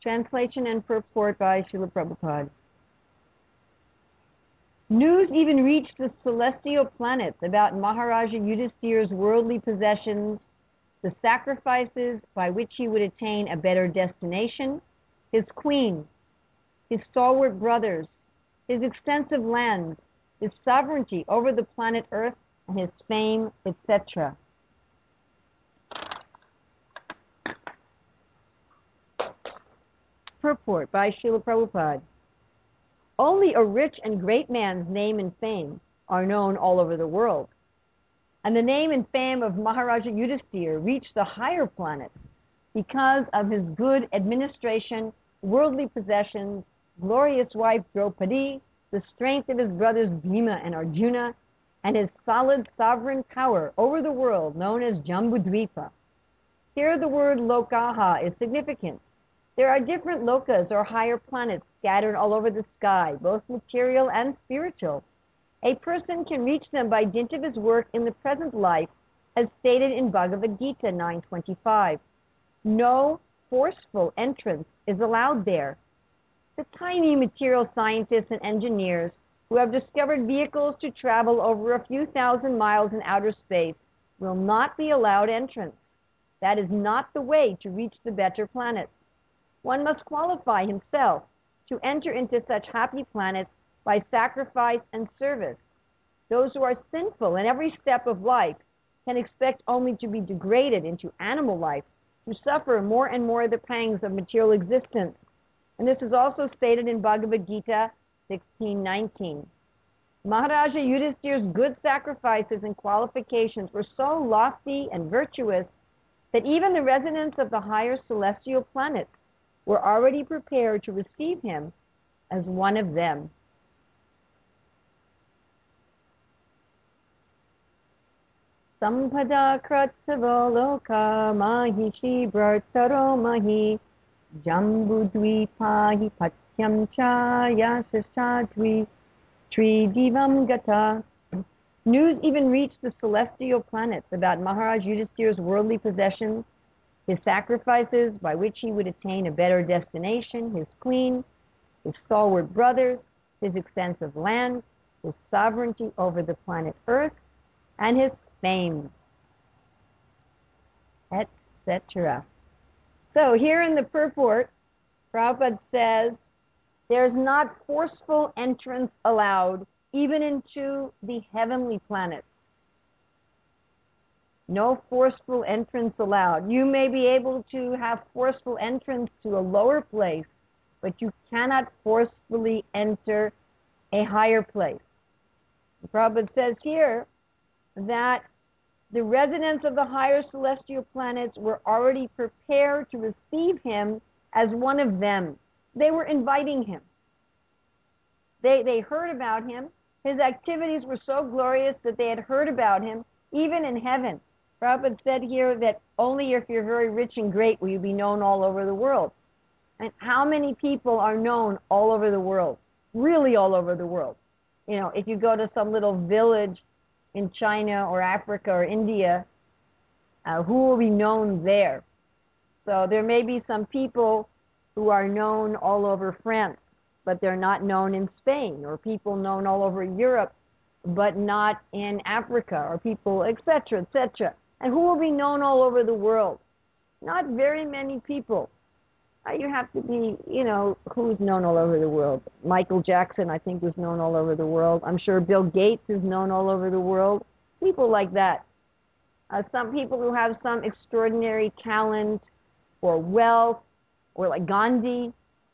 Translation and purport by Srila Prabhupada. News even reached the celestial planets about Maharaja Yudhisthira's worldly possessions, the sacrifices by which he would attain a better destination, his queen, his stalwart brothers, his extensive lands, his sovereignty over the planet Earth, and his fame, etc. Purport by Srila Prabhupada. Only a rich and great man's name and fame are known all over the world, and the name and fame of Maharaja Yudhisthira reached the higher planets because of his good administration, worldly possessions, glorious wife Draupadi, the strength of his brothers Bhima and Arjuna, and his solid sovereign power over the world known as Jambudvipa. Here the word lokaha is significant. There are different lokas or higher planets scattered all over the sky, both material and spiritual. A person can reach them by dint of his work in the present life, as stated in Bhagavad Gita 9:25. No forceful entrance is allowed there. The tiny material scientists and engineers who have discovered vehicles to travel over a few thousand miles in outer space will not be allowed entrance. That is not the way to reach the better planets. One must qualify himself to enter into such happy planets by sacrifice and service. Those who are sinful in every step of life can expect only to be degraded into animal life, to suffer more and more the pangs of material existence. And this is also stated in Bhagavad Gita 16:19. Maharaja Yudhisthira's good sacrifices and qualifications were so lofty and virtuous that even the residents of the higher celestial planets were already prepared to receive him as one of them. Sampada kratsavo loka mahishi bhartaro mahi jambudvipahi patyam cha yasasatvi tridivam gata. News even reached the celestial planets about Maharaj Yudhisthira's worldly possessions, his sacrifices by which he would attain a better destination, his queen, his stalwart brothers, his extensive land, his sovereignty over the planet Earth, and his fame, etc. So here in the purport, Prabhupada says, there's not forceful entrance allowed even into the heavenly planets. No forceful entrance allowed. You may be able to have forceful entrance to a lower place, but you cannot forcefully enter a higher place. Prabhupada says here that the residents of the higher celestial planets were already prepared to receive him as one of them. They were inviting him. They heard about him. His activities were so glorious that they had heard about him, even in heaven. Prabhupada said here that only if you're very rich and great will you be known all over the world. And how many people are known all over the world? Really all over the world. You know, if you go to some little village in China or Africa or India, who will be known there? So there may be some people who are known all over France, but they're not known in Spain, or people known all over Europe, but not in Africa, or people, etc., etc. And who will be known all over the world? Not very many people. You have to be, you know, who's known all over the world? Michael Jackson, I think, was known all over the world. I'm sure Bill Gates is known all over the world. People like that. Some people who have some extraordinary talent or wealth, or like Gandhi,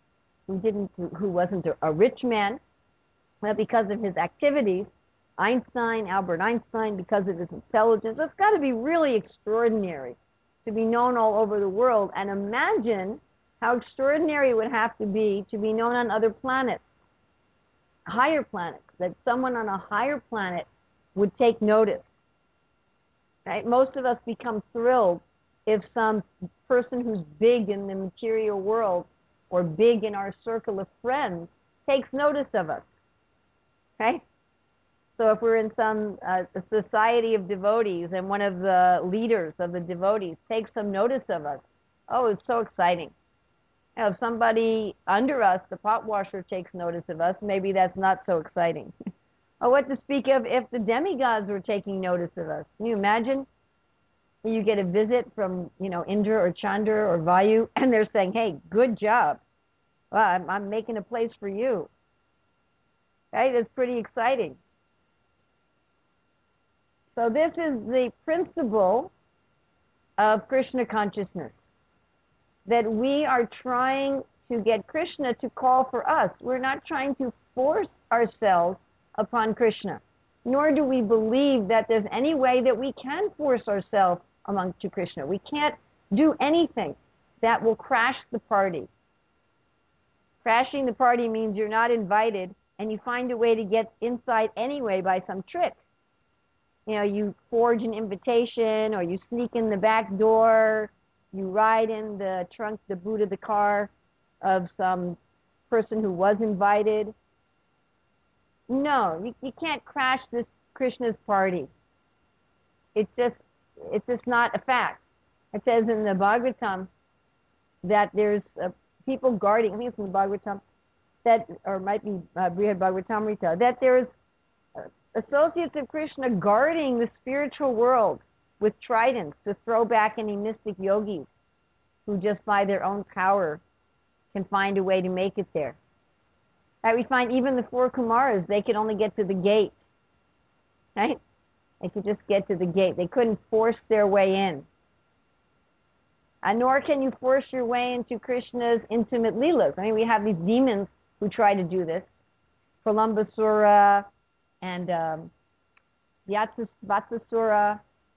who wasn't a rich man, but because of his activities. Einstein, Albert Einstein, because of his intelligence. It's got to be really extraordinary to be known all over the world. And imagine how extraordinary it would have to be known on other planets, higher planets, that someone on a higher planet would take notice. Right? Most of us become thrilled if some person who's big in the material world or big in our circle of friends takes notice of us. Okay? So if we're in some society of devotees and one of the leaders of the devotees takes some notice of us, oh, it's so exciting. Now, if somebody under us, the pot washer, takes notice of us, maybe that's not so exciting. Or what to speak of if the demigods were taking notice of us. Can you imagine? You get a visit from, Indra or Chandra or Vayu, and they're saying, hey, good job. Well, I'm making a place for you. Right? It's pretty exciting. So this is the principle of Krishna consciousness, that we are trying to get Krishna to call for us. We're not trying to force ourselves upon Krishna, nor do we believe that there's any way that we can force ourselves to Krishna. We can't do anything that will crash the party. Crashing the party means you're not invited and you find a way to get inside anyway by some trick. You forge an invitation, or you sneak in the back door, you ride in the trunk, the boot of the car of some person who was invited. No, you can't crash this Krishna's party. It's just not a fact. It says in the Bhagavatam that there's people guarding, I think it's in the Bhagavatam, or it might be Brihad Bhagavatamrita, that there's associates of Krishna guarding the spiritual world with tridents to throw back any mystic yogis who just by their own power can find a way to make it there. Right? We find even the four Kumaras, they could only get to the gate. Right? They could just get to the gate. They couldn't force their way in. And nor can you force your way into Krishna's intimate leelas. I mean, we have these demons who try to do this. Pralambasura and Vatsasura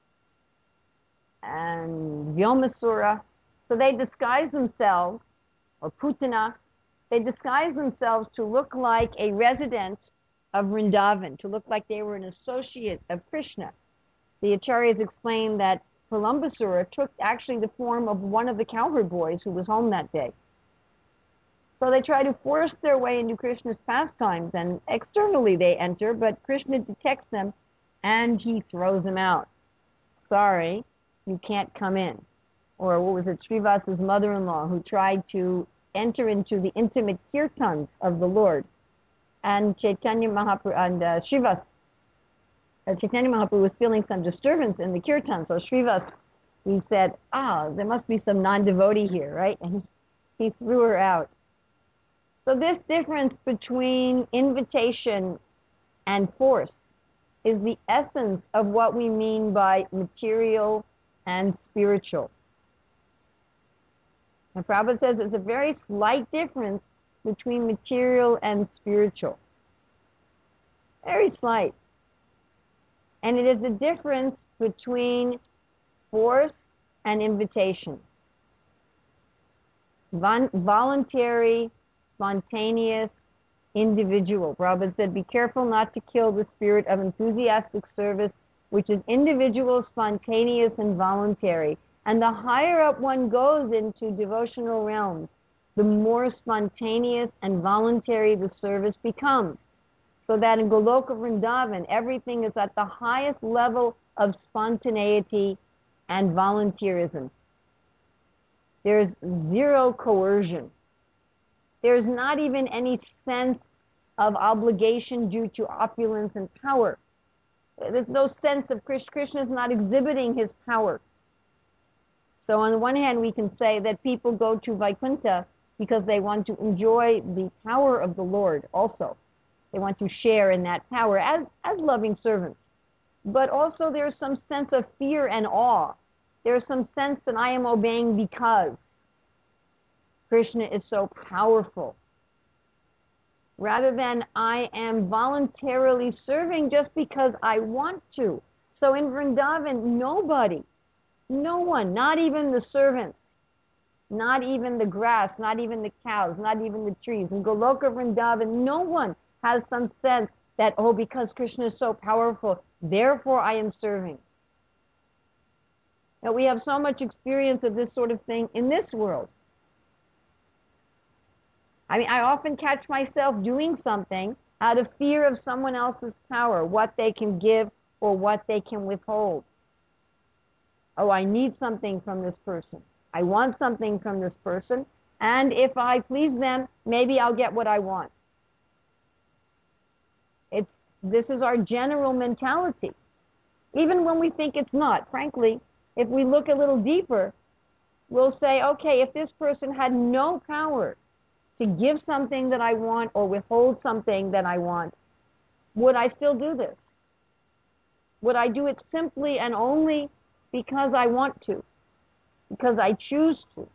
and Vyomasura. So they disguise themselves, or Putana, they disguise themselves to look like a resident of Vrindavan, to look like they were an associate of Krishna. The Acharyas explain that Pralambasura took actually the form of one of the cowherd boys who was home that day. So they try to force their way into Krishna's pastimes, and externally they enter, but Krishna detects them and he throws them out. Sorry, you can't come in. Or what was it, Srivasa's mother-in-law, who tried to enter into the intimate kirtans of the Lord. And Chaitanya Mahaprabhu and Srivas, Chaitanya Mahaprabhu was feeling some disturbance in the kirtan. So Srivas, he said, there must be some non-devotee here, right? And he threw her out. So this difference between invitation and force is the essence of what we mean by material and spiritual. And Prabhupada says there's a very slight difference between material and spiritual. Very slight. And it is the difference between force and invitation. Voluntary, spontaneous, individual. Prabhupada said, be careful not to kill the spirit of enthusiastic service, which is individual, spontaneous, and voluntary. And the higher up one goes into devotional realms, the more spontaneous and voluntary the service becomes. So that in Goloka Vrindavan, everything is at the highest level of spontaneity and volunteerism. There's zero coercion. There's not even any sense of obligation due to opulence and power. There's no sense of Krishna is not exhibiting his power. So on the one hand, we can say that people go to Vaikuntha because they want to enjoy the power of the Lord also. They want to share in that power as loving servants. But also there's some sense of fear and awe. There's some sense that I am obeying because Krishna is so powerful. Rather than I am voluntarily serving just because I want to. So in Vrindavan, no one, not even the servants, not even the grass, not even the cows, not even the trees. In Goloka Vrindavan, no one has some sense that, because Krishna is so powerful, therefore I am serving. Now we have so much experience of this sort of thing in this world. I mean, I often catch myself doing something out of fear of someone else's power, what they can give or what they can withhold. I need something from this person. I want something from this person, And if I please them, maybe I'll get what I want. This is our general mentality. Even when we think it's not, frankly, if we look a little deeper, we'll say, okay, if this person had no power to give something that I want or withhold something that I want, would I still do this? Would I do it simply and only because I want to, because I choose to?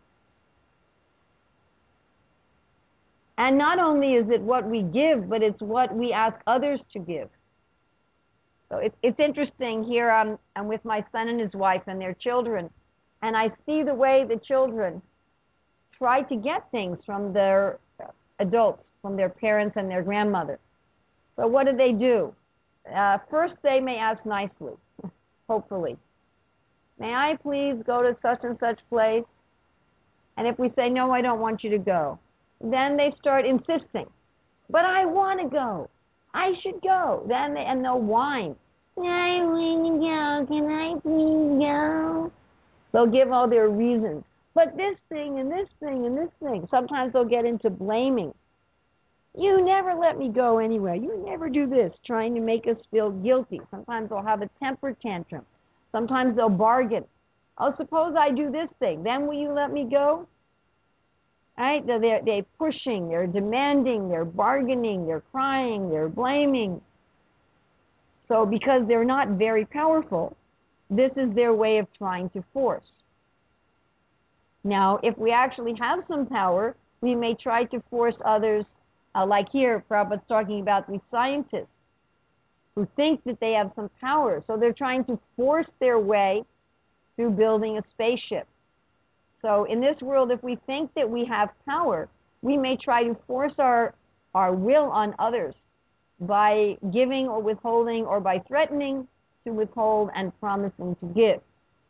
And not only is it what we give, but it's what we ask others to give. So it's interesting here. I'm with my son and his wife and their children, and I see the way the children try to get things from their adults, from their parents and their grandmother. So what do? First, they may ask nicely, hopefully. May I please go to such and such place? And if we say, no, I don't want you to go, then they start insisting. But I want to go. I should go. And they'll whine. I want to go. Can I please go? They'll give all their reasons. But this thing and this thing and this thing. Sometimes they'll get into blaming. You never let me go anywhere. You never do this, trying to make us feel guilty. Sometimes they'll have a temper tantrum. Sometimes they'll bargain. Oh, suppose I do this thing. Then will you let me go? Right? They're pushing, they're demanding, they're bargaining, they're crying, they're blaming. So because they're not very powerful, this is their way of trying to force. Now, if we actually have some power, we may try to force others, like here, Prabhupada's talking about these scientists who think that they have some power. So they're trying to force their way through building a spaceship. So in this world, if we think that we have power, we may try to force our will on others by giving or withholding, or by threatening to withhold and promising to give.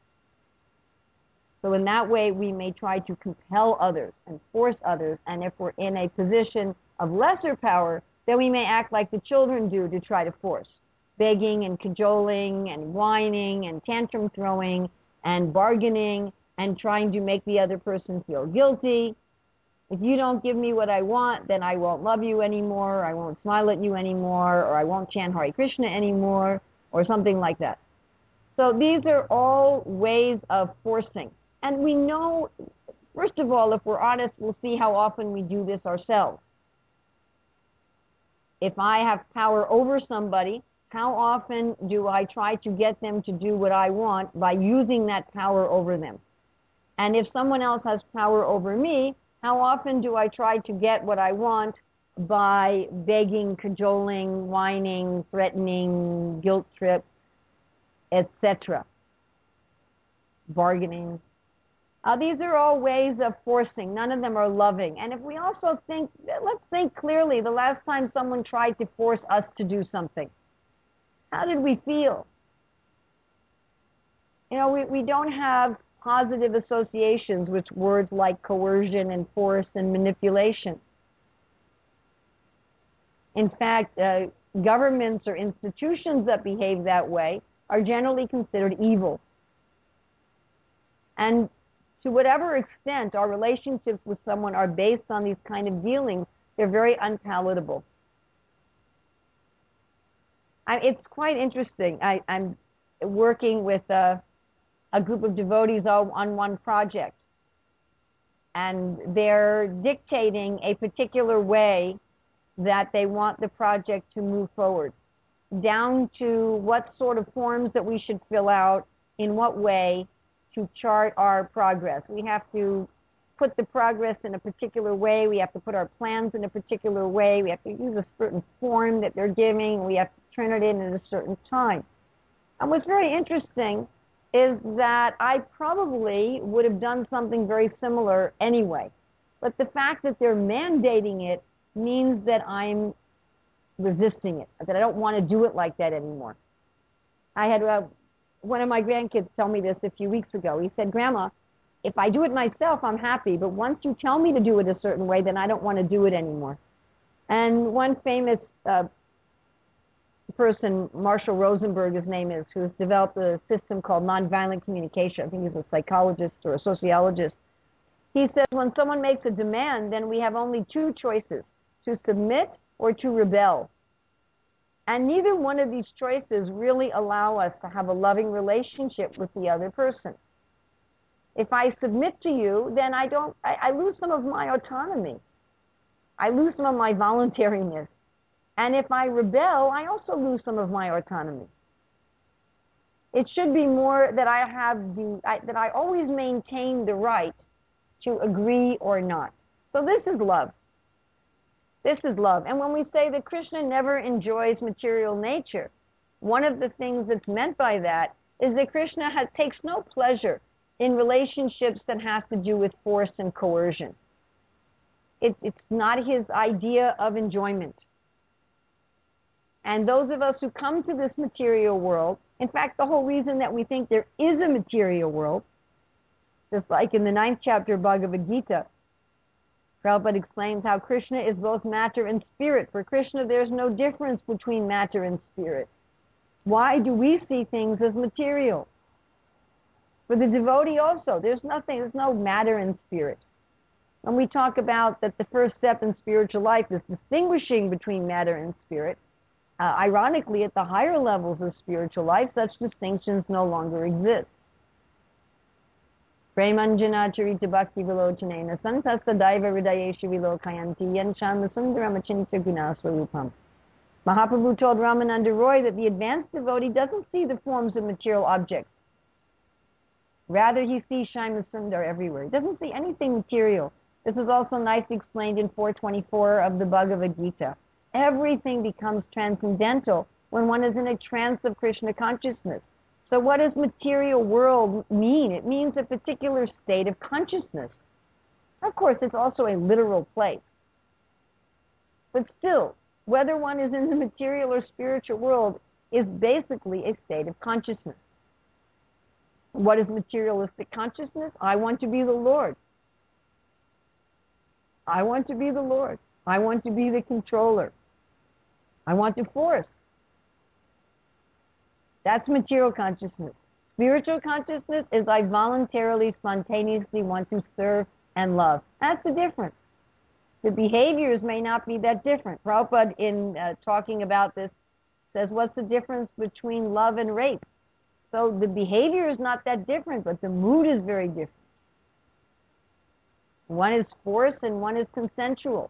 So in that way, we may try to compel others and force others. And if we're in a position of lesser power, then we may act like the children do to try to force, begging and cajoling and whining and tantrum throwing and bargaining and trying to make the other person feel guilty. If you don't give me what I want, then I won't love you anymore, I won't smile at you anymore, or I won't chant Hare Krishna anymore, or something like that. So these are all ways of forcing. And we know, first of all, if we're honest, we'll see how often we do this ourselves. If I have power over somebody, how often do I try to get them to do what I want by using that power over them? And if someone else has power over me, how often do I try to get what I want by begging, cajoling, whining, threatening, guilt trip, etc., bargaining? These are all ways of forcing. None of them are loving. And if we also think, let's think clearly, the last time someone tried to force us to do something, how did we feel? You know, we don't have positive associations with words like coercion and force and manipulation. In fact, governments or institutions that behave that way are generally considered evil. And to whatever extent our relationships with someone are based on these kind of dealings, they're very unpalatable. It's quite interesting. I'm working with a group of devotees all on one project, and they're dictating a particular way that they want the project to move forward, down to what sort of forms that we should fill out, in what way, to chart our progress. We have to put the progress in a particular way. We have to put our plans in a particular way. We have to use a certain form that they're giving. We have to turn it in at a certain time. And what's very interesting is that I probably would have done something very similar anyway. But the fact that they're mandating it means that I'm resisting it, that I don't want to do it like that anymore. I had one of my grandkids tell me this a few weeks ago. He said, Grandma, if I do it myself, I'm happy, but once you tell me to do it a certain way, then I don't want to do it anymore. And one famous person, Marshall Rosenberg, his name is, who has developed a system called nonviolent communication. I think he's a psychologist or a sociologist. He says when someone makes a demand, then we have only two choices, to submit or to rebel. And neither one of these choices really allow us to have a loving relationship with the other person. If I submit to you, then I lose some of my autonomy. I lose some of my voluntariness. And if I rebel, I also lose some of my autonomy. It should be more that that I always maintain the right to agree or not. So this is love. This is love. And when we say that Krishna never enjoys material nature, one of the things that's meant by that is that Krishna takes no pleasure in relationships that have to do with force and coercion. It's not his idea of enjoyment. And those of us who come to this material world, in fact, the whole reason that we think there is a material world, just like in the 9th chapter of Bhagavad Gita, Prabhupada explains how Krishna is both matter and spirit. For Krishna, there's no difference between matter and spirit. Why do we see things as material? For the devotee also, there's no matter and spirit. When we talk about that the first step in spiritual life is distinguishing between matter and spirit, ironically, at the higher levels of spiritual life, such distinctions no longer exist. Premanjana charita bhakti vilochanena santasta daiva hridayeshu vilokayanti yanshama sundaram achinta gunaswarupam. Mahaprabhu told Ramananda Roy that the advanced devotee doesn't see the forms of material objects. Rather, he sees Shyamasundar Sundar everywhere. He doesn't see anything material. This is also nicely explained in 424 of the Bhagavad Gita. Everything becomes transcendental when one is in a trance of Krishna consciousness. So what does material world mean? It means a particular state of consciousness. Of course, it's also a literal place. But still, whether one is in the material or spiritual world is basically a state of consciousness. What is materialistic consciousness? I want to be the Lord. I want to be the Lord. I want to be the controller. I want to force. That's material consciousness. Spiritual consciousness is I voluntarily, spontaneously want to serve and love. That's the difference. The behaviors may not be that different. Prabhupada, in talking about this, says, what's the difference between love and rape? So the behavior is not that different, but the mood is very different. One is force and one is consensual.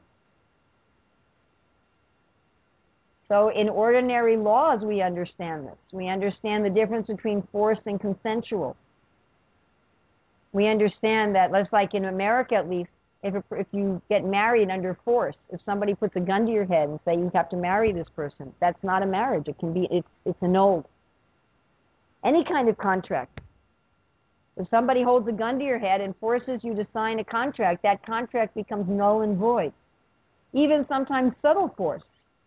So in ordinary laws, we understand this. We understand the difference between force and consensual. We understand that, let's like in America at least, if you get married under force, if somebody puts a gun to your head and say you have to marry this person, that's not a marriage. It can be, it's annulled. Any kind of contract. If somebody holds a gun to your head and forces you to sign a contract, that contract becomes null and void. Even sometimes subtle force.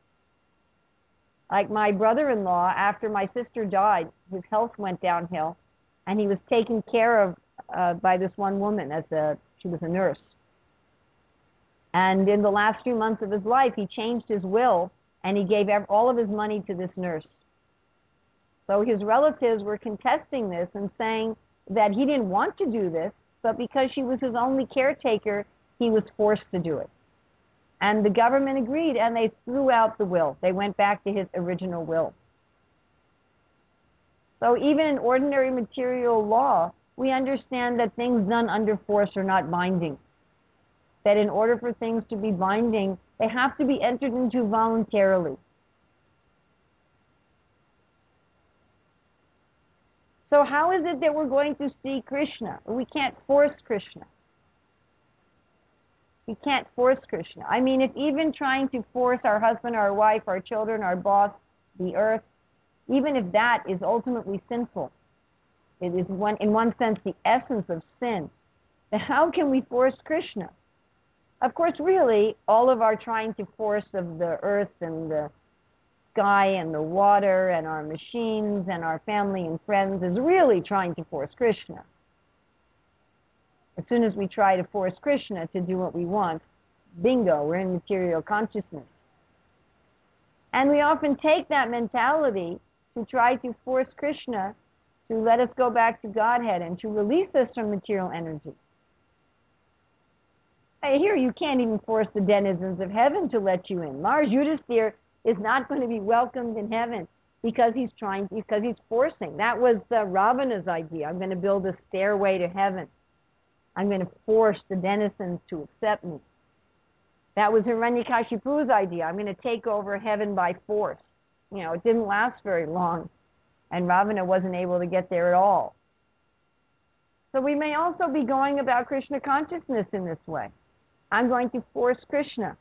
Like my brother-in-law, after my sister died, his health went downhill, and he was taken care of by this one woman. She was a nurse. And in the last few months of his life, he changed his will, and he gave all of his money to this nurse. So his relatives were contesting this and saying that he didn't want to do this, but because she was his only caretaker, he was forced to do it. And the government agreed, and they threw out the will. They went back to his original will. So even in ordinary material law, we understand that things done under force are not binding. That in order for things to be binding, they have to be entered into voluntarily. So how is it that we're going to see Krishna? We can't force Krishna. We can't force Krishna. I mean, if even trying to force our husband, our wife, our children, our boss, the earth, even if that is ultimately sinful, it is in one sense the essence of sin, then how can we force Krishna? Of course, really, all of our trying to force of the earth and the sky and the water and our machines and our family and friends is really trying to force Krishna. As soon as we try to force Krishna to do what we want, bingo, we're in material consciousness. And we often take that mentality to try to force Krishna to let us go back to Godhead and to release us from material energy. Here, you can't even force the denizens of heaven to let you in. Mars Yudhisthira is not going to be welcomed in heaven because he's forcing. That was Ravana's idea. I'm going to build a stairway to heaven. I'm going to force the denizens to accept me. That was Hiranyakashipu's idea. I'm going to take over heaven by force. It didn't last very long, and Ravana wasn't able to get there at all. So we may also be going about Krishna consciousness in this way. I'm going to force Krishna.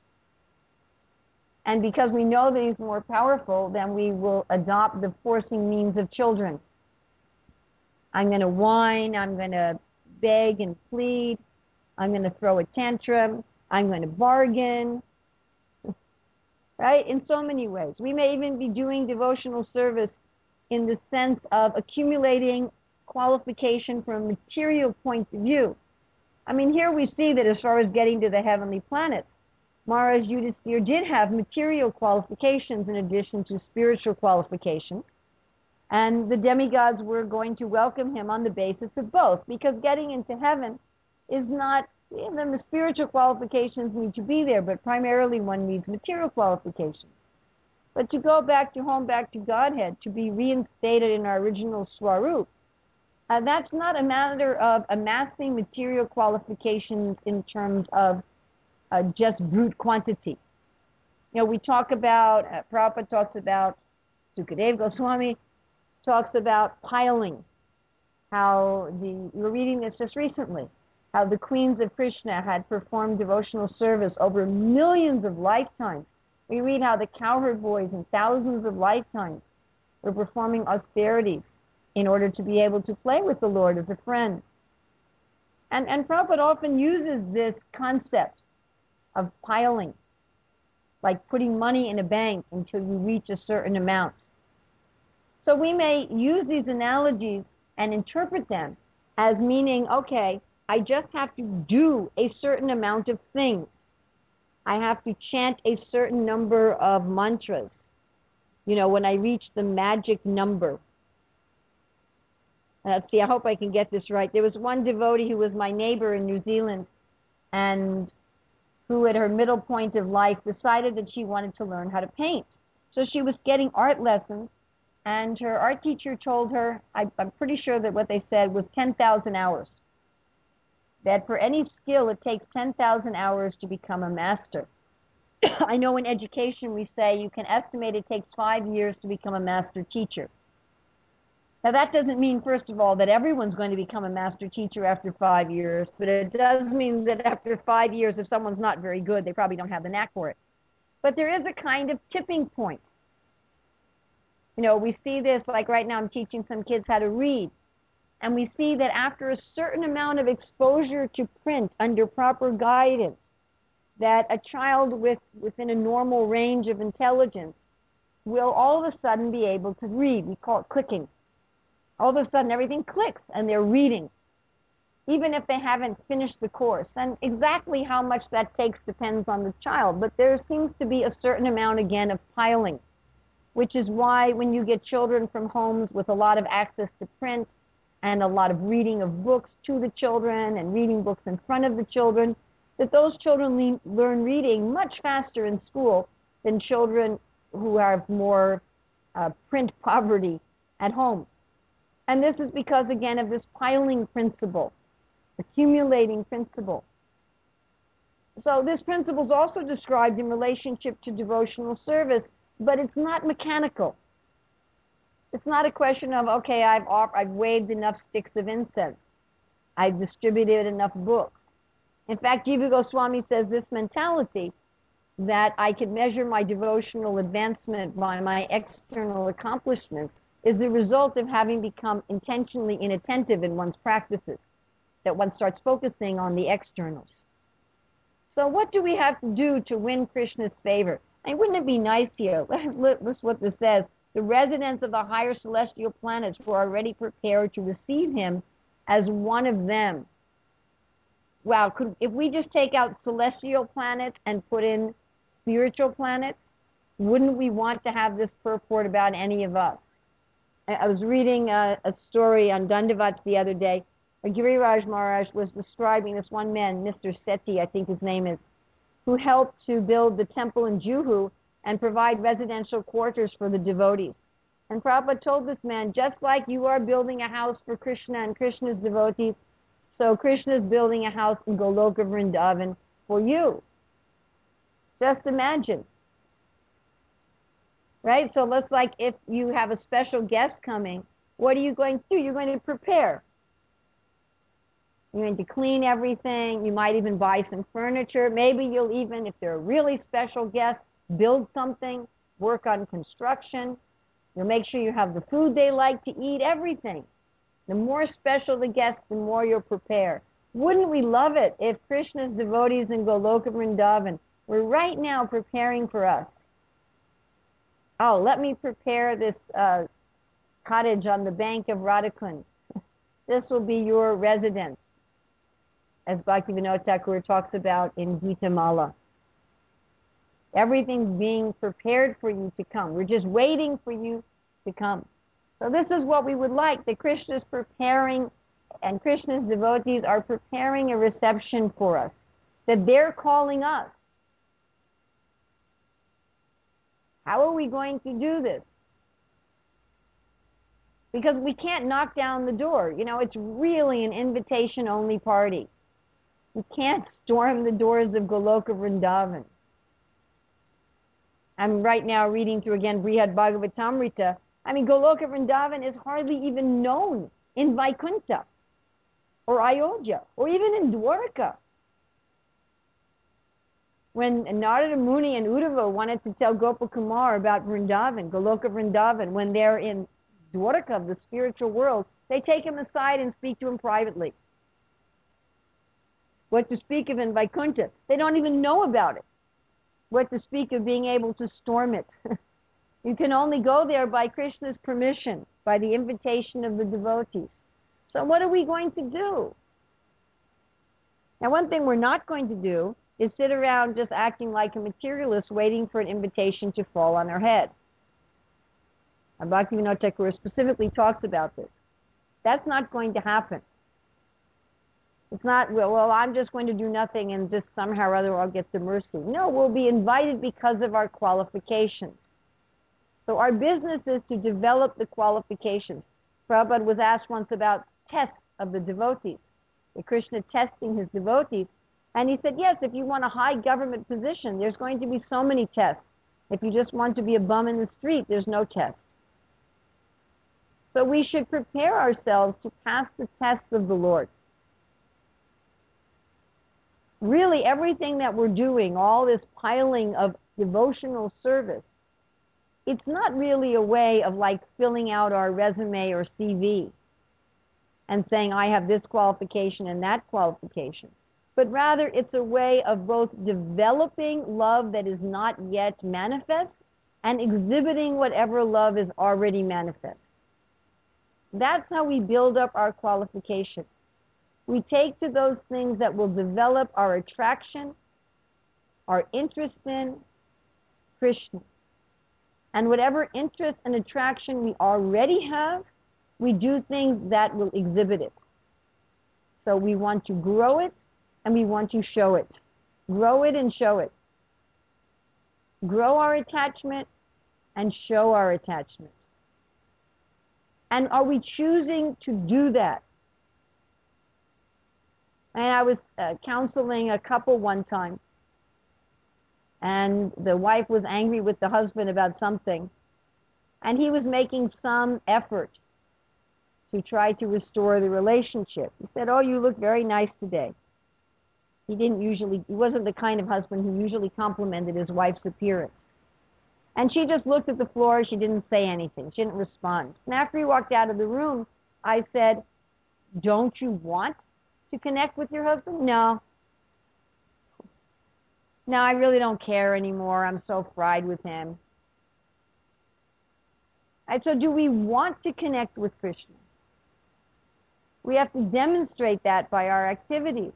And because we know that he's more powerful, then we will adopt the forcing means of children. I'm going to whine, I'm going to beg and plead, I'm going to throw a tantrum, I'm going to bargain, right? In so many ways. We may even be doing devotional service in the sense of accumulating qualification from a material point of view. Here we see that as far as getting to the heavenly planets, Maharaj Yudhisthira did have material qualifications in addition to spiritual qualifications. And the demigods were going to welcome him on the basis of both, because getting into heaven is not, the spiritual qualifications need to be there, but primarily one needs material qualifications. But to go back to home, back to Godhead, to be reinstated in our original Swarup, that's not a matter of amassing material qualifications in terms of just brute quantity. We talk about, Prabhupada talks about, Sukadeva Goswami talks about piling, how we were reading this just recently, how the queens of Krishna had performed devotional service over millions of lifetimes. We read how the cowherd boys in thousands of lifetimes were performing austerities in order to be able to play with the Lord as a friend. And Prabhupada often uses this concept of piling, like putting money in a bank until you reach a certain amount. So we may use these analogies and interpret them as meaning, okay, I just have to do a certain amount of things. I have to chant a certain number of mantras. When I reach the magic number. Let's see, I hope I can get this right. There was one devotee who was my neighbor in New Zealand, and who at her middle point of life decided that she wanted to learn how to paint. So she was getting art lessons, and her art teacher told her, I'm pretty sure that what they said was 10,000 hours. That for any skill, it takes 10,000 hours to become a master. I know in education we say you can estimate it takes 5 years to become a master teacher. Now that doesn't mean, first of all, that everyone's going to become a master teacher after 5 years, but it does mean that after 5 years, if someone's not very good, they probably don't have the knack for it. But there is a kind of tipping point. We see this, like right now I'm teaching some kids how to read. And we see that after a certain amount of exposure to print under proper guidance, that a child within a normal range of intelligence will all of a sudden be able to read. We call it clicking. All of a sudden everything clicks and they're reading, even if they haven't finished the course. And exactly how much that takes depends on the child. But there seems to be a certain amount, again, of piling, which is why when you get children from homes with a lot of access to print, and a lot of reading of books to the children and reading books in front of the children, that those children learn reading much faster in school than children who have more print poverty at home. And this is because, again, of this piling principle, accumulating principle. So this principle is also described in relationship to devotional service, but it's not mechanical. It's not a question of, okay, I've waved enough sticks of incense. I've distributed enough books. In fact, Jiva Goswami says this mentality that I can measure my devotional advancement by my external accomplishments is the result of having become intentionally inattentive in one's practices, that one starts focusing on the externals. So what do we have to do to win Krishna's favor? And wouldn't it be nice here? Listen what this says. The residents of the higher celestial planets were already prepared to receive him as one of them. Wow, if we just take out celestial planets and put in spiritual planets, wouldn't we want to have this purport about any of us? I was reading a story on Dandavat the other day, Giriraj Maharaj was describing this one man, Mr. Sethi, I think his name is, who helped to build the temple in Juhu and provide residential quarters for the devotees. And Prabhupada told this man, just like you are building a house for Krishna and Krishna's devotees, so Krishna is building a house in Goloka Vrindavan for you. Just imagine. Right? So it's like if you have a special guest coming, what are you going to do? You're going to prepare. You're going to clean everything. You might even buy some furniture. Maybe you'll even, if they're really special guests, build something, work on construction. You'll make sure you have the food they like to eat, everything. The more special the guests, the more you'll prepare. Wouldn't we love it if Krishna's devotees in Goloka Vrindavan were right now preparing for us? Oh, let me prepare this cottage on the bank of Radhakund. This will be your residence, as Bhaktivinoda Thakur talks about in Gita Mala. Everything's being prepared for you to come. We're just waiting for you to come. So this is what we would like, that Krishna's preparing, and Krishna's devotees are preparing a reception for us, that they're calling us. How are we going to do this? Because we can't knock down the door. You know, it's really an invitation-only party. You can't storm the doors of Goloka Vrindavan. I'm right now reading through again Brihad Bhagavatamrita. I mean, Goloka Vrindavan is hardly even known in Vaikuntha or Ayodhya or even in Dwarka. When Narada Muni and Uddhava wanted to tell Gopakumar about Vrindavan, Goloka Vrindavan, when they're in Dwarka, the spiritual world, they take him aside and speak to him privately. What to speak of in Vaikuntha? They don't even know about it. What to speak of being able to storm it? You can only go there by Krishna's permission, by the invitation of the devotees. So what are we going to do? Now, one thing we're not going to do is sit around just acting like a materialist waiting for an invitation to fall on our head. And Bhaktivinoda Thakur specifically talks about this. That's not going to happen. It's not, well, I'm just going to do nothing and just somehow or other I'll get the mercy. No, we'll be invited because of our qualifications. So our business is to develop the qualifications. Prabhupada was asked once about tests of the devotees, the Krishna testing his devotees. And he said, yes, if you want a high government position, there's going to be so many tests. If you just want to be a bum in the street, there's no test. So we should prepare ourselves to pass the tests of the Lord. Really, everything that we're doing, all this piling of devotional service, it's not really a way of like filling out our resume or CV and saying, I have this qualification and that qualification. But rather, it's a way of both developing love that is not yet manifest and exhibiting whatever love is already manifest. That's how we build up our qualification. We take to those things that will develop our attraction, our interest in Krishna. And whatever interest and attraction we already have, we do things that will exhibit it. So we want to grow it and we want to show it. Grow it and show it. Grow our attachment and show our attachment. And are we choosing to do that? And I was counseling a couple one time, and the wife was angry with the husband about something, and he was making some effort to try to restore the relationship. He said, oh, you look very nice today. He wasn't the kind of husband who usually complimented his wife's appearance. And she just looked at the floor. She didn't say anything. She didn't respond. And after he walked out of the room, I said, don't you want to connect with your husband? No. No, I really don't care anymore. I'm so fried with him. And so do we want to connect with Krishna? We have to demonstrate that by our activities.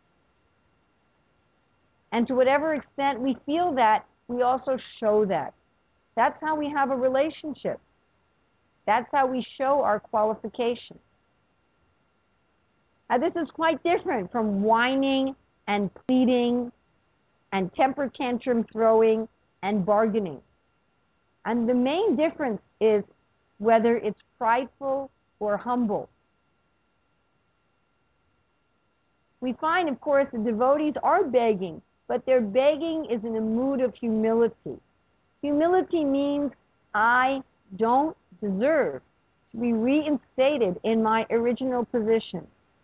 And to whatever extent we feel that, we also show that. That's how we have a relationship. That's how we show our qualification. Now, this is quite different from whining and pleading and temper tantrum throwing and bargaining. And the main difference is whether it's prideful or humble. We find, of course, the devotees are begging, but their begging is in a mood of humility. Humility means I don't deserve to be reinstated in my original position.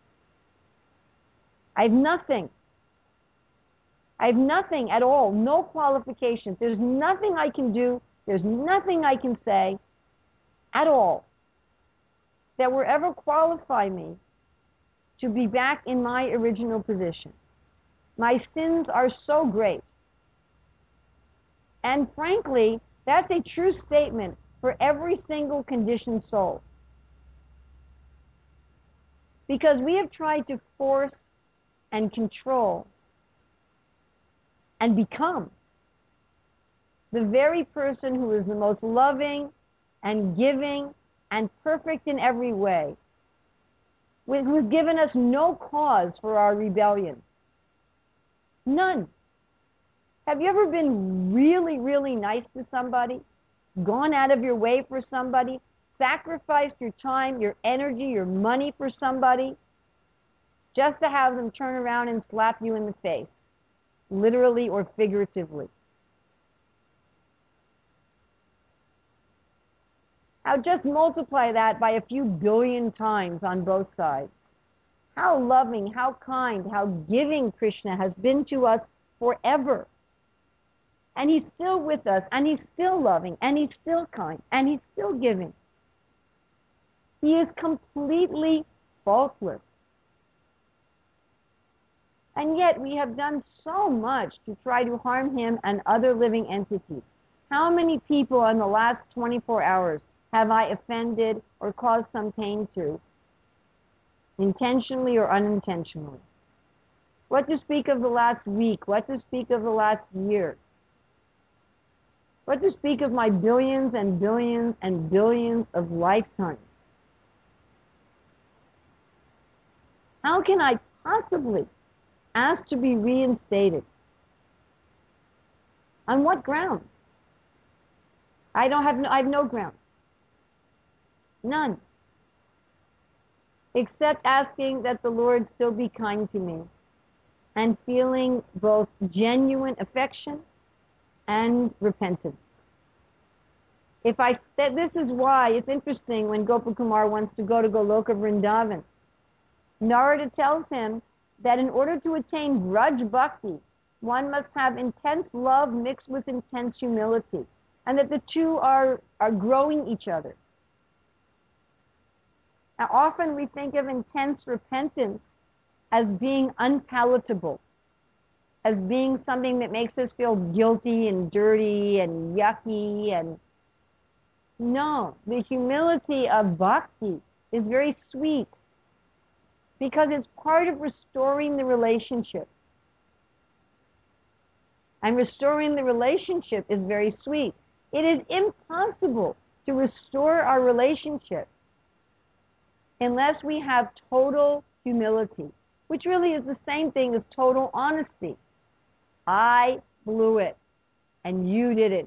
I have nothing. I have nothing at all, no qualifications. There's nothing I can do, there's nothing I can say at all that will ever qualify me to be back in my original position. My sins are so great. And frankly, that's a true statement for every single conditioned soul. Because we have tried to force and control and become the very person who is the most loving and giving and perfect in every way, who has given us no cause for our rebellion. None. Have you ever been really, really nice to somebody? Gone out of your way for somebody? Sacrificed your time, your energy, your money for somebody? Just to have them turn around and slap you in the face, literally or figuratively. Now just multiply that by a few billion times on both sides. How loving, how kind, how giving Krishna has been to us forever. And he's still with us, and he's still loving, and he's still kind, and he's still giving. He is completely faultless. And yet we have done so much to try to harm him and other living entities. How many people in the last 24 hours have I offended or caused some pain to, intentionally or unintentionally? What to speak of the last week? What to speak of the last year? What to speak of my billions and billions and billions of lifetimes? How can I possibly ask to be reinstated? On what grounds? I have no grounds. None. Except asking that the Lord still be kind to me and feeling both genuine affection and repentance. This is why it's interesting when Gopakumar wants to go to Goloka Vrindavan. Narada tells him that in order to attain Braj Bhakti, one must have intense love mixed with intense humility, and that the two are growing each other. Now, often we think of intense repentance as being unpalatable, as being something that makes us feel guilty and dirty and yucky. And no, the humility of bhakti is very sweet because it's part of restoring the relationship. And restoring the relationship is very sweet. It is impossible to restore our relationship unless we have total humility, which really is the same thing as total honesty. I blew it, and you didn't.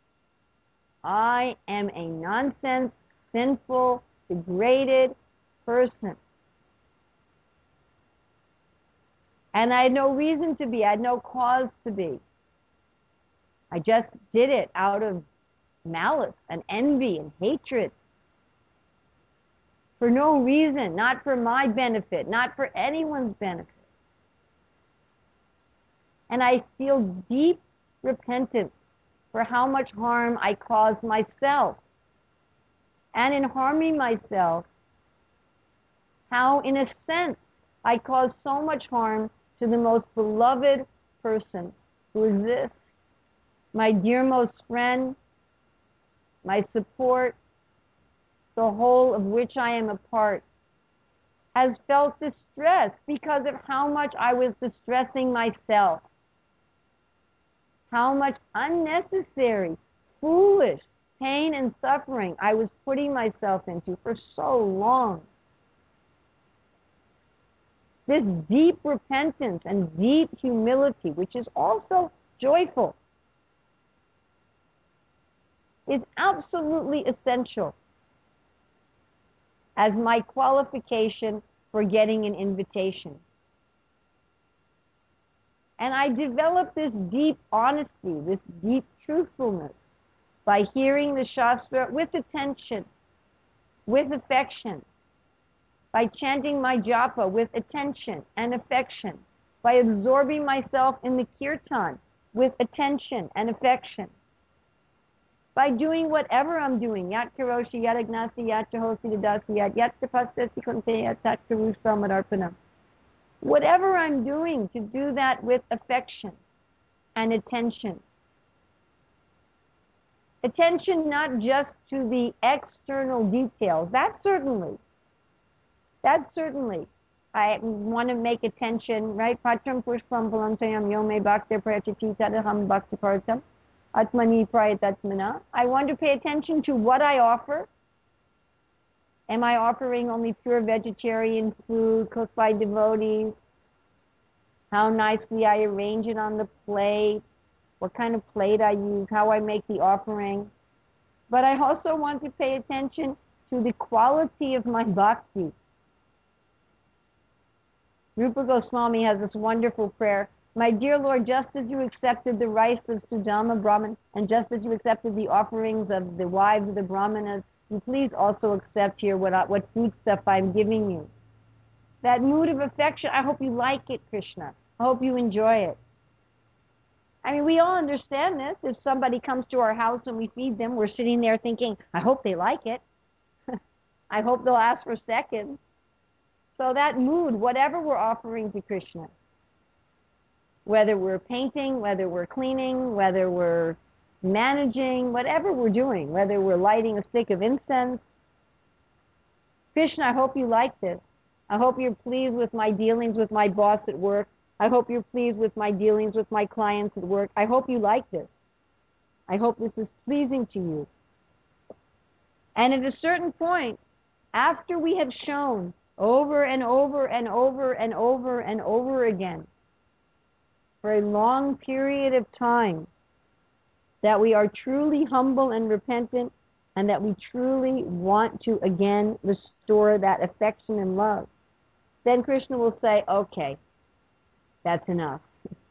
I am a nonsense, sinful, degraded person. And I had no reason to be. I had no cause to be. I just did it out of malice and envy and hatred. For no reason, not for my benefit, not for anyone's benefit. And I feel deep repentance for how much harm I caused myself. And in harming myself, how, in a sense, I caused so much harm to the most beloved person who exists, my dearmost friend, my support, the whole of which I am a part, has felt distress because of how much I was distressing myself. How much unnecessary, foolish pain and suffering I was putting myself into for so long. this deep repentance and deep humility, which is also joyful, is absolutely essential as my qualification for getting an invitation. And I develop this deep honesty, this deep truthfulness by hearing the Shastra with attention, with affection, by chanting my japa with attention and affection, by absorbing myself in the kirtan with attention and affection, by doing whatever I'm doing, yat karoshi, yat agnasi, yat jahosi dadasi, yat tapasasi konte, yat tat karusa madarpanam. Whatever I'm doing, to do that with affection and attention. Attention not just to the external details, that certainly. I want to make attention, right? Patram pushpam palantayam yome bhaktir prayachiti tadaham bhakti partam atmani prayatatmana. I want to pay attention to what I offer. Am I offering only pure vegetarian food cooked by devotees? How nicely I arrange it on the plate, what kind of plate I use, how I make the offering. But I also want to pay attention to the quality of my bhakti. Rupa Goswami has this wonderful prayer. My dear Lord, just as you accepted the rice of Sudama Brahman, and just as you accepted the offerings of the wives of the Brahmanas, you please also accept here what food stuff I'm giving you. That mood of affection, I hope you like it, Krishna. I hope you enjoy it. I mean, we all understand this. If somebody comes to our house and we feed them, we're sitting there thinking, I hope they like it. I hope they'll ask for seconds. So that mood, whatever we're offering to Krishna, whether we're painting, whether we're cleaning, whether we're managing, whatever we're doing, whether we're lighting a stick of incense, Krishna, I hope you like this. I hope you're pleased with my dealings with my boss at work. I hope you're pleased with my dealings with my clients at work. I hope you like this. I hope this is pleasing to you. And at a certain point, after we have shown over and over and over and over and over again, for a long period of time, that we are truly humble and repentant, and that we truly want to again restore that affection and love, then Krishna will say, okay, that's enough.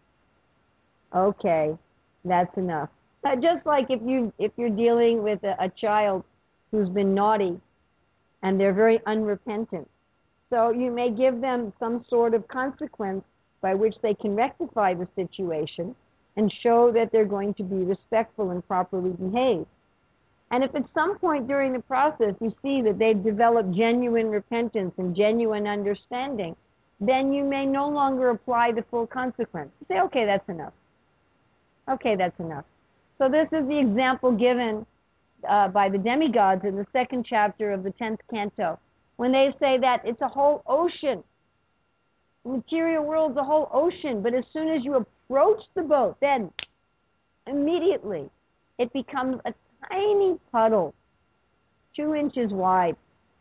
Okay, that's enough. Just like if you're dealing with a child who's been naughty and they're very unrepentant, so you may give them some sort of consequence by which they can rectify the situation and show that they're going to be respectful and properly behave. And if at some point during the process you see that they've developed genuine repentance and genuine understanding, then you may no longer apply the full consequence. You say, okay, that's enough. Okay, that's enough. So this is the example given by the demigods in the 2nd chapter of the 10th canto, when they say that it's a whole ocean. The material world's a whole ocean, but as soon as you approach the boat, then immediately it becomes a tiny puddle, 2 inches wide.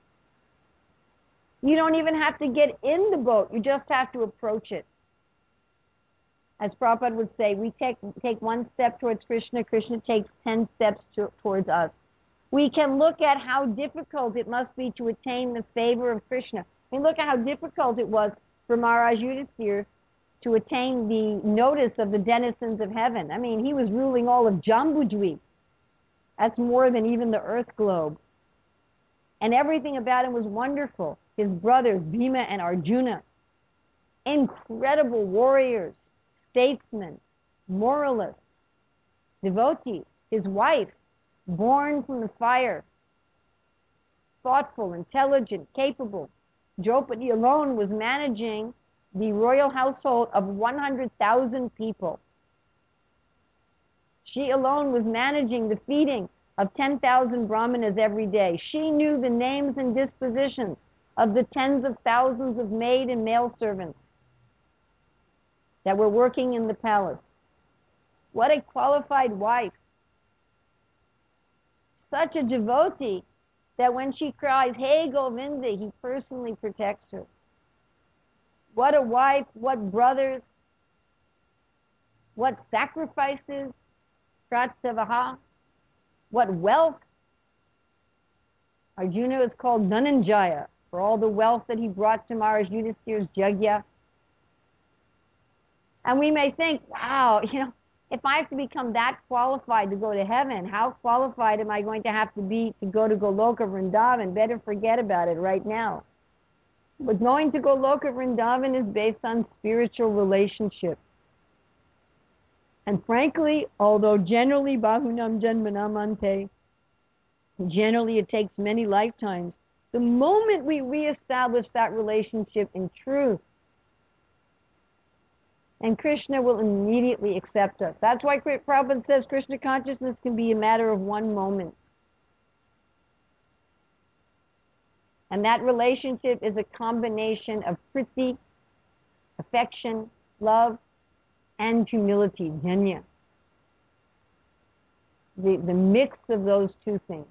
You don't even have to get in the boat. You just have to approach it. As Prabhupada would say, we take 1 step towards Krishna, Krishna takes 10 steps towards us. We can look at how difficult it must be to attain the favor of Krishna. I mean, look at how difficult it was for Maharaj Yudhisthira to attain the notice of the denizens of heaven. I mean, he was ruling all of Jambudweep. That's more than even the earth globe. And everything about him was wonderful. His brothers, Bhima and Arjuna, incredible warriors, statesmen, moralists, devotees. His wife, born from the fire, thoughtful, intelligent, capable. Draupadi alone was managing the royal household of 100,000 people. She alone was managing the feeding of 10,000 brahmanas every day. She knew the names and dispositions of the tens of thousands of maid and male servants that were working in the palace. What a qualified wife. Such a devotee that when she cries, "Hey Govinda," he personally protects her. What a wife, what brothers, what sacrifices, Pratsavaha, what wealth. Arjuna is called Dhananjaya for all the wealth that he brought to Maharaj Yudhisthira's Yajna. And we may think, wow, if I have to become that qualified to go to heaven, how qualified am I going to have to be to go to Goloka Vrindavan? Better forget about it right now. But going to Goloka Vrindavan is based on spiritual relationship. And frankly, although generally Bahunam Janmanam Ante, generally it takes many lifetimes, the moment we reestablish that relationship in truth, and Krishna will immediately accept us. That's why Prabhupada says Krishna consciousness can be a matter of one moment. And that relationship is a combination of priti, affection, love, and humility, janya. The mix of those two things.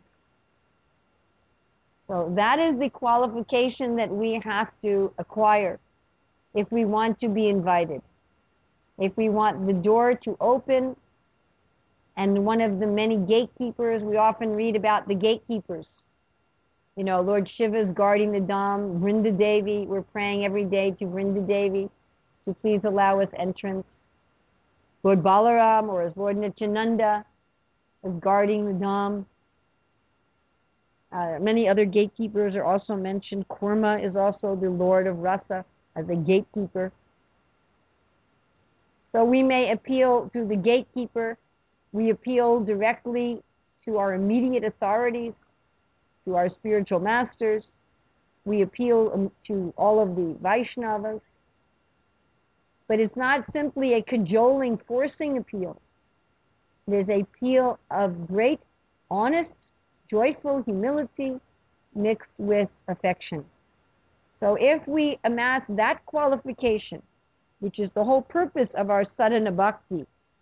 So that is the qualification that we have to acquire if we want to be invited. If we want the door to open, and one of the many gatekeepers, we often read about the gatekeepers. Lord Shiva is guarding the Dham, Vrinda Devi, we're praying every day to Vrinda Devi to please allow us entrance. Lord Balaram, or as Lord Nityananda, is guarding the Dham. Many other gatekeepers are also mentioned. Kurma is also the Lord of Rasa as a gatekeeper. So we may appeal to the gatekeeper. We appeal directly to our immediate authorities, to our spiritual masters. We appeal to all of the Vaishnavas. But it's not simply a cajoling, forcing appeal. It is an appeal of great, honest, joyful humility mixed with affection. So if we amass that qualification, which is the whole purpose of our sadhana bhakti,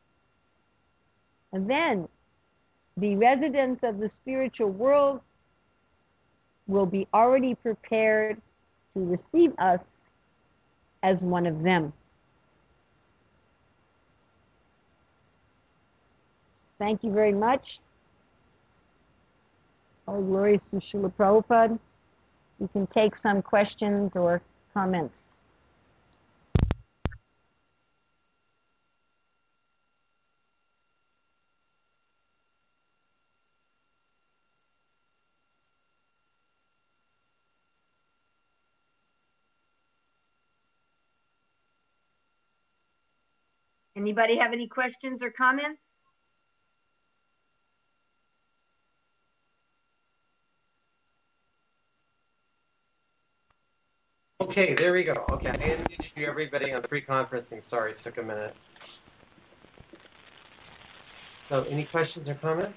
and then the residents of the spiritual world will be already prepared to receive us as one of them. Thank you very much. All glories to Srila Prabhupada. You can take some questions or comments. Anybody have any questions or comments? Okay, there we go. Okay, I introduced you everybody on pre-conferencing. Sorry, it took a minute. So, any questions or comments?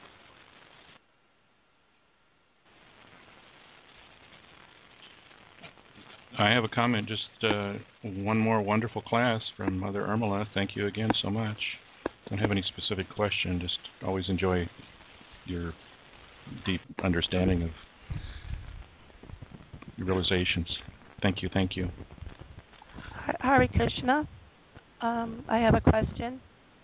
I have a comment. Just one more wonderful class from Mother Irmela. Thank you again so much. Don't have any specific question. Just always enjoy your deep understanding of your realizations. Thank you. Thank you. Hare Krishna. I have a question.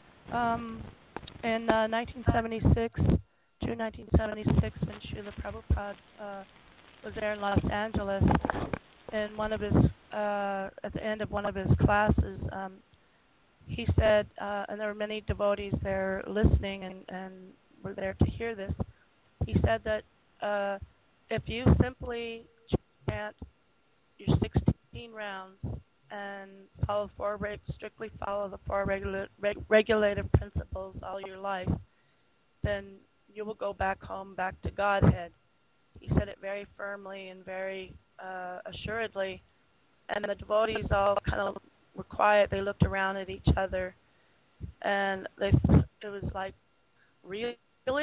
In 1976, June 1976, when Srila Prabhupada was there in Los Angeles, in one of his at the end of one of his classes, he said, and there were many devotees there listening and were there to hear this. He said that if you simply chant your 16 rounds and strictly follow the four regulative principles all your life, then you will go back home, back to Godhead. He said it very firmly and very assuredly, and the devotees all kind of were quiet. They looked around at each other, and it was like, really?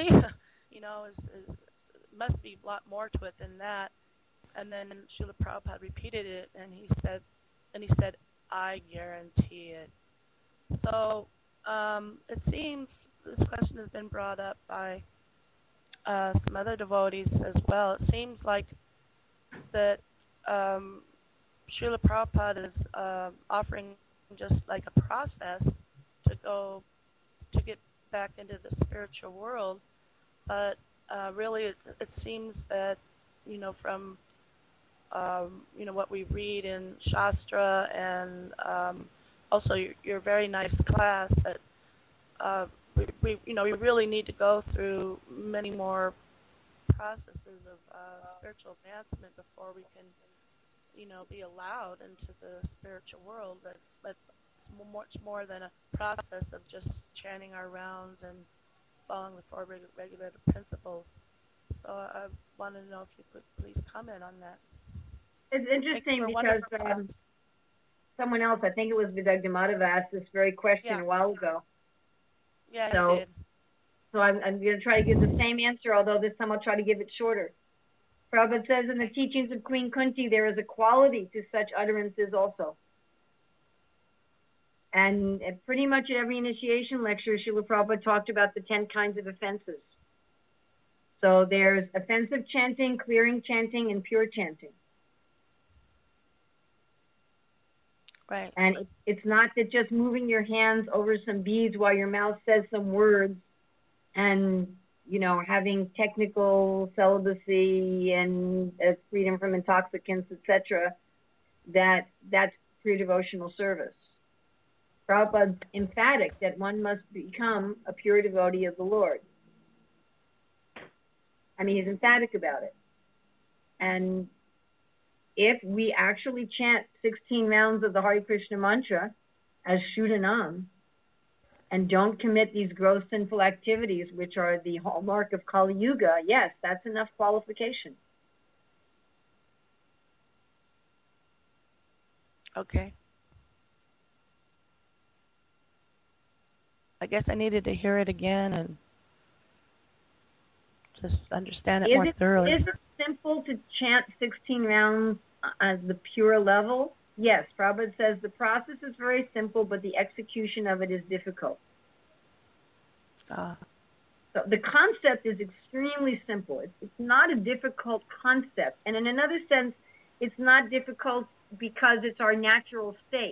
It must be a lot more to it than that. And then Srila Prabhupada repeated it, and he said, I guarantee it. So it seems this question has been brought up by some other devotees as well. It seems like that Srila Prabhupada is offering just like a process to get back into the spiritual world, but really it seems that, from what we read in Shastra and also your very nice class, that we really need to go through many more processes of spiritual advancement before we can, be allowed into the spiritual world. That's much more than a process of just chanting our rounds and following the four regulative principles. So I wanted to know if you could please comment on that. It's interesting because someone else, I think it was Vidagda Madhava, asked this very question a while ago. Yeah, so, he did. So I'm going to try to give the same answer, although this time I'll try to give it shorter. Prabhupada says in the teachings of Queen Kunti, there is a quality to such utterances also. And pretty much at every initiation lecture, Srila Prabhupada talked about the 10 kinds of offenses. So there's offensive chanting, clearing chanting, and pure chanting. Right. And it's not that just moving your hands over some beads while your mouth says some words and, having technical celibacy and freedom from intoxicants, etc., that's pure devotional service. Prabhupada's emphatic that one must become a pure devotee of the Lord. I mean, he's emphatic about it. And if we actually chant 16 rounds of the Hare Krishna mantra as Shuddhanam and don't commit these gross sinful activities, which are the hallmark of Kali Yuga, yes, that's enough qualification. Okay. I guess I needed to hear it again and just understand it more thoroughly. Is it simple to chant 16 rounds as the pure level? Yes, Prabhupada says the process is very simple, but the execution of it is difficult. So the concept is extremely simple. It's not a difficult concept. And in another sense, it's not difficult because it's our natural state.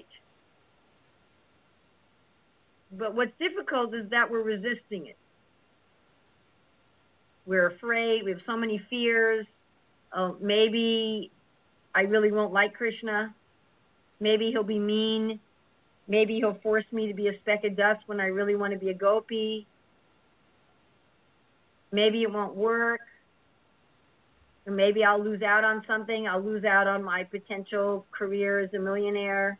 But what's difficult is that we're resisting it. We're afraid. We have so many fears. Maybe I really won't like Krishna. Maybe he'll be mean. Maybe he'll force me to be a speck of dust when I really want to be a gopi. Maybe it won't work. Or maybe I'll lose out on something. I'll lose out on my potential career as a millionaire.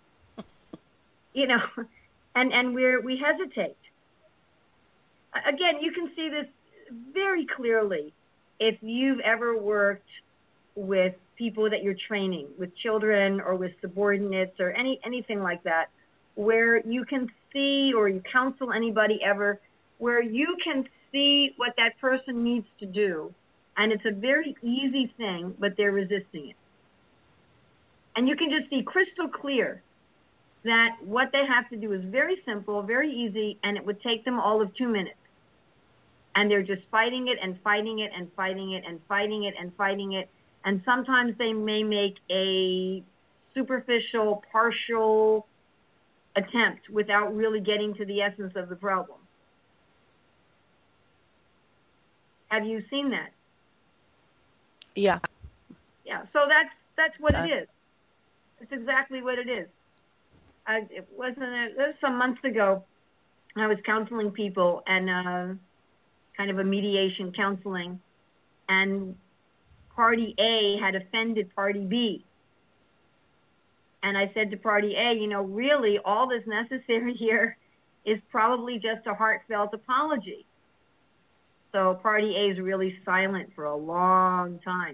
And we hesitate. Again, you can see this very clearly if you've ever worked with people that you're training, with children or with subordinates or anything like that, where you can see, or you counsel anybody ever, where you can see what that person needs to do, and it's a very easy thing, but they're resisting it. And you can just see crystal clear that what they have to do is very simple, very easy, and it would take them all of 2 minutes. And they're just fighting it and fighting it and fighting it and fighting it and fighting it. And sometimes they may make a superficial, partial attempt without really getting to the essence of the problem. Have you seen that? Yeah. Yeah, so that's what it is. It's exactly what it is. It was some months ago. I was counseling people and kind of a mediation counseling, and Party A had offended Party B. And I said to Party A, really all that's necessary here is probably just a heartfelt apology. So Party A is really silent for a long time.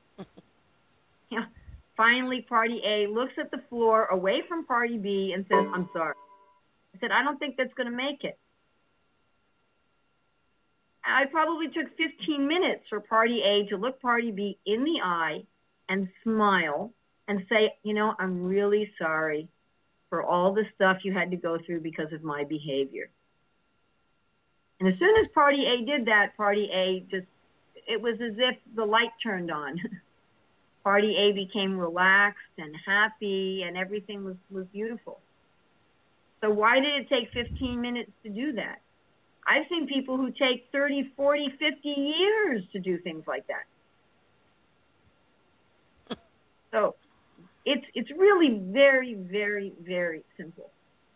Finally, Party A looks at the floor away from Party B and says, "I'm sorry." I said, "I don't think that's going to make it." I probably took 15 minutes for Party A to look Party B in the eye and smile and say, "I'm really sorry for all the stuff you had to go through because of my behavior." And as soon as Party A did that, Party A it was as if the light turned on. Party A became relaxed and happy, and everything was beautiful. So why did it take 15 minutes to do that? I've seen people who take 30, 40, 50 years to do things like that. So it's really very, very, very simple.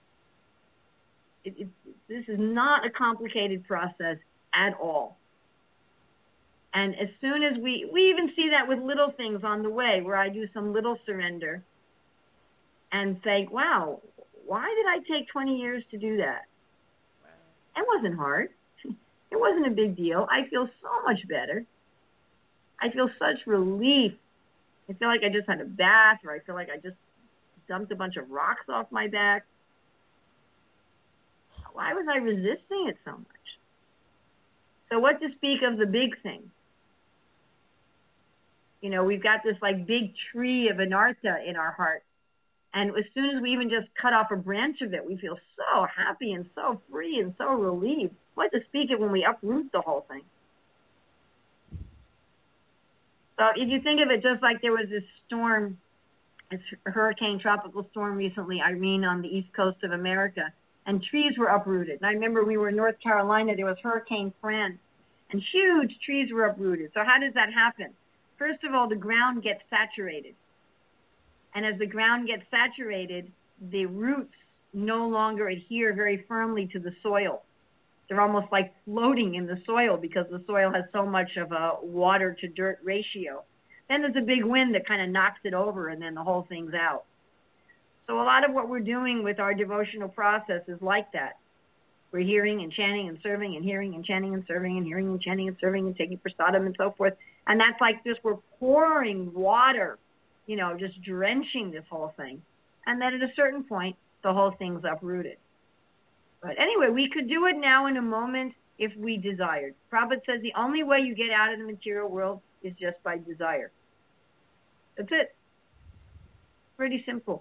This is not a complicated process at all. And as soon as we even see that with little things on the way, where I do some little surrender and think, wow, why did I take 20 years to do that? It wasn't hard. It wasn't a big deal. I feel so much better. I feel such relief. I feel like I just had a bath, or I feel like I just dumped a bunch of rocks off my back. Why was I resisting it so much? So what to speak of the big thing? You know, we've got this like big tree of anartha in our heart. And as soon as we even just cut off a branch of it, we feel so happy and so free and so relieved. What to speak of when we uproot the whole thing? So if you think of it just like there was this storm, a hurricane, tropical storm recently, Irene, on the east coast of America, and trees were uprooted. And I remember we were in North Carolina, there was Hurricane Fran, and huge trees were uprooted. So how does that happen? First of all, the ground gets saturated. And as the ground gets saturated, the roots no longer adhere very firmly to the soil. They're almost like floating in the soil because the soil has so much of a water to dirt ratio. Then there's a big wind that kind of knocks it over, and then the whole thing's out. So a lot of what we're doing with our devotional process is like that. We're hearing and chanting and serving and hearing and chanting and serving and hearing and chanting and serving and taking prasadam and so forth. And that's like this, we're pouring water, you know, just drenching this whole thing. And then at a certain point, the whole thing's uprooted. But anyway, we could do it now in a moment if we desired. Prabhupada says the only way you get out of the material world is just by desire. That's it. Pretty simple.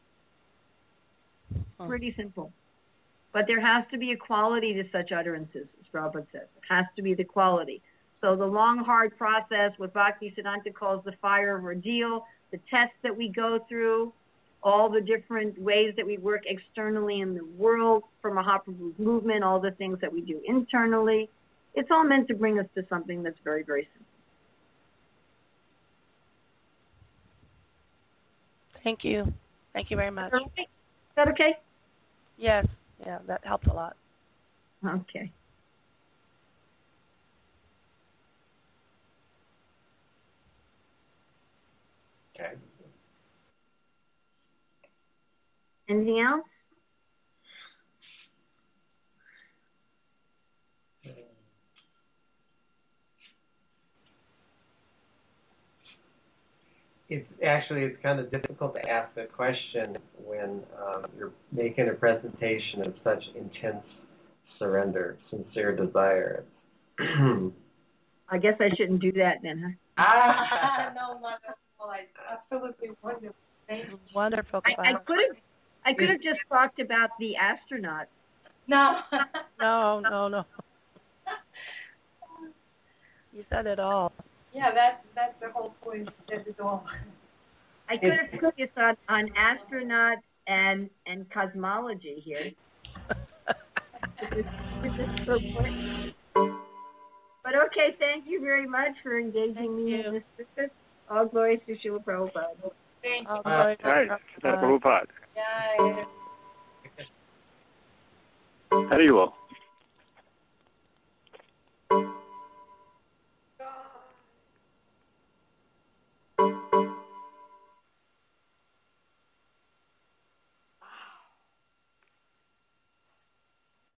Pretty simple. But there has to be a quality to such utterances, as Prabhupada says. It has to be the quality. So the long, hard process, what Bhaktisiddhanta calls the fire of ordeal, the tests that we go through, all the different ways that we work externally in the world for Mahaprabhu's movement, all the things that we do internally, it's all meant to bring us to something that's very, very simple. Thank you. Thank you very much. Is that okay? Yes. Yeah, that helped a lot. Okay. Okay. Anything else? It's kind of difficult to ask a question when you're making a presentation of such intense surrender, sincere desire. I guess I shouldn't do that then, huh? No, wonderful. Absolutely wonderful. Thank you. Wonderful class. I could have just talked about the astronauts. No. No. You said it all. Yeah, that's the whole point. That's it all. I could have focused on astronauts and cosmology here. But okay, thank you very much for engaging me in this discussion. All glories to Srila Prabhupada. Thank you. All glories to Prabhupada. Yeah. Haribo.